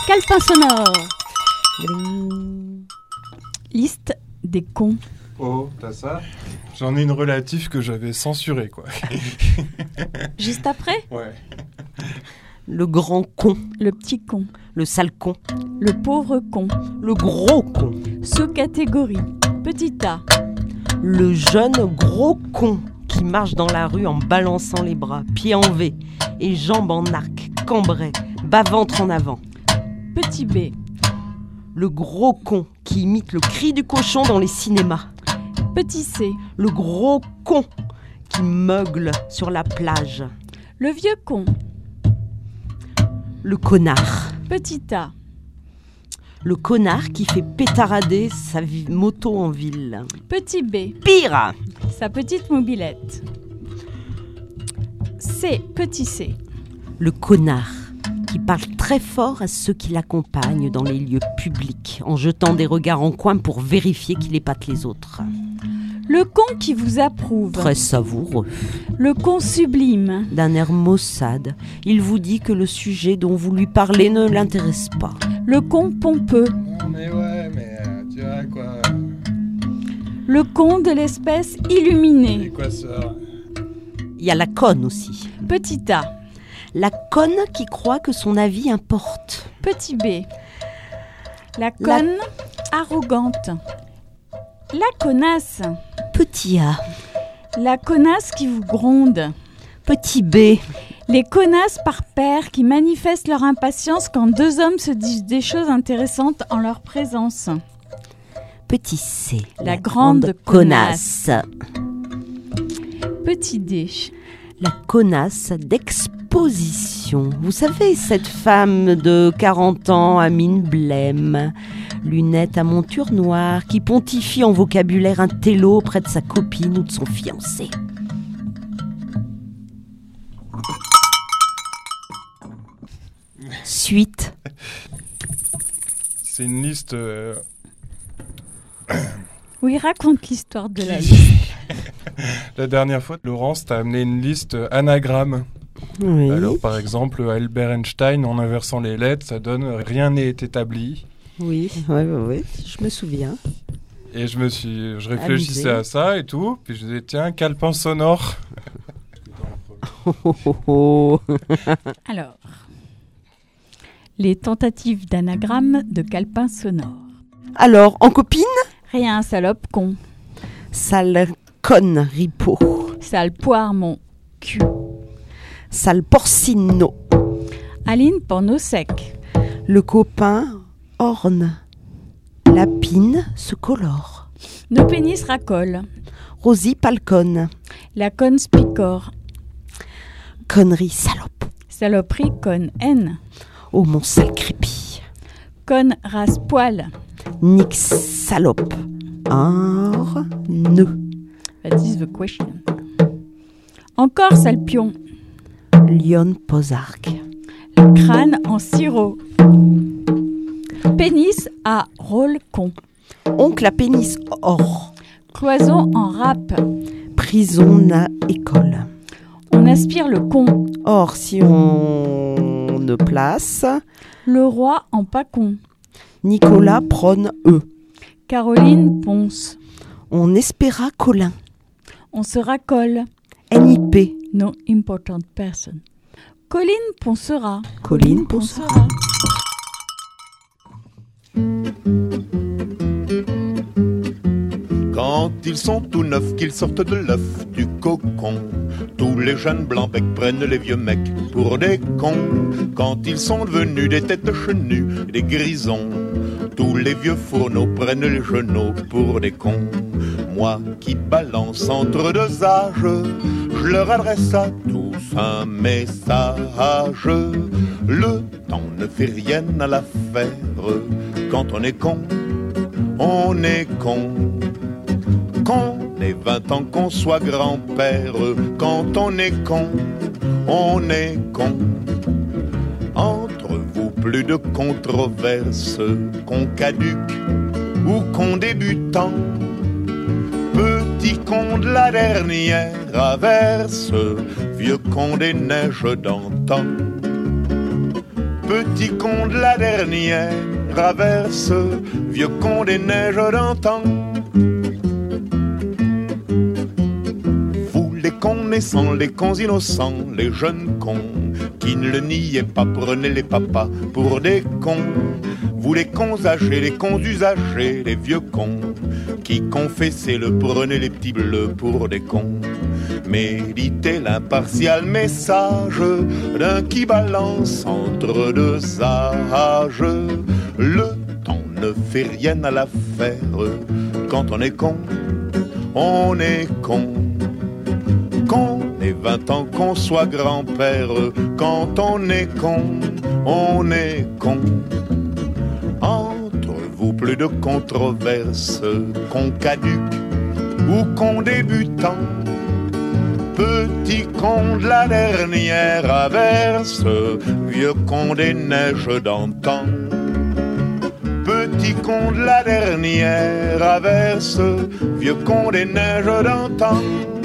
Calepin sonore. Gling. Liste des cons. Oh, t'as ça? J'en ai une relative que j'avais censurée, quoi. Juste après, Ouais. Le grand con, le petit con, le sale con, le pauvre con, le gros con, sous-catégorie, petit A, le jeune gros con qui marche dans la rue en balançant les bras, pieds en V et jambes en arc, cambrai, bas-ventre en avant. petit B, Le gros con qui imite le cri du cochon dans les cinémas. petit C, Le gros con qui meugle sur la plage. le vieux con, Le connard. petit A, Le connard qui fait pétarader sa moto en ville. petit B, Pire, sa petite mobilette. C, petit C, le connard qui parle très fort à ceux qui l'accompagnent dans les lieux publics en jetant des regards en coin pour vérifier qu'il épate les autres. le con qui vous approuve, Très savoureux. le con sublime, D'un air maussade, il vous dit que le sujet dont vous lui parlez ne l'intéresse pas. le con pompeux, Non, mais ouais, mais tu vois, quoi. le con de l'espèce C'est illuminée. quoi ça? Il y a la conne aussi. Petit A, La conne qui croit que son avis importe. petit B, la conne arrogante, la connasse, Petit A, la connasse qui vous gronde, petit B, les connasses par paire qui manifestent leur impatience quand deux hommes se disent des choses intéressantes en leur présence. petit C, La grande connasse. Petit D, La connasse d'exposition. Vous savez, cette femme de 40 ans à mine blême, lunettes à monture noire, qui pontifie en vocabulaire un télo auprès de sa copine ou de son fiancé. Suite. C'est une liste... oui, raconte l'histoire de la liste. La dernière fois, Laurence t'a amené une liste anagramme. Oui. Alors, par exemple, Albert Einstein, en inversant les lettres, ça donne « rien n'est établi ». Oui, je me souviens. Et je réfléchissais Amusé. à ça et tout, puis je disais, tiens, calepin sonore. Alors, les tentatives d'anagramme de calepin sonore. Alors, en copine, Rien, salope, con. sale conne ripo, Sale poire, mon cul. sale porcino, Aline, porno sec. le copain orne, la pine se colore, Nos pénis racolent. Rosie palconne, La conne spicore. connerie salope, Saloperie, conne haine. oh mon sale crépi, Conne race poil. nix salope, or nœud, That is the question. Encore sale pion. lion posarque, Crâne en sirop. Pénis à rôle con. oncle à pénis or, Cloison en râpe. prison na école. On aspire le con. Or, si on ne place, Le roi en pas con. Nicolas prône eux. Caroline ponce. On espéra Colin. On se racole. NIP. No important person. Colline poncera. Colline Poncera. Quand ils sont tout neufs, qu'ils sortent de l'œuf du cocon, tous les jeunes blancs becs prennent les vieux mecs pour des cons. Quand ils sont devenus des têtes chenues, des grisons, tous les vieux fourneaux prennent les genoux pour des cons. Moi qui balance entre deux âges, je leur adresse à tous un message. Le temps ne fait rien à l'affaire. Quand on est con, on est con. Qu'on ait 20 ans, qu'on soit grand-père, quand on est con, on est con. Entre vous, plus de controverses, qu'on caduque ou qu'on débutant. Petit con de la dernière averse, vieux con des neiges d'antan. Petit con de la dernière averse, vieux con des neiges d'antan. Vous les cons naissants, les cons innocents, les jeunes cons qui ne le niaient pas, prenez les papas pour des cons. Vous les cons âgés, les cons usagés, les vieux cons qui confessaient le prenez les petits bleus pour des cons. Méditez l'impartial message d'un qui balance entre deux âges. Le temps ne fait rien à l'affaire. Quand on est con, on est con. Qu'on ait 20 ans, qu'on soit grand-père. Quand on est con, on est con. Entre vous, plus de controverses, con caduc ou con débutant. Petit con de la dernière averse, vieux con des neiges d'antan. Petit con de la dernière averse, vieux con des neiges d'antan.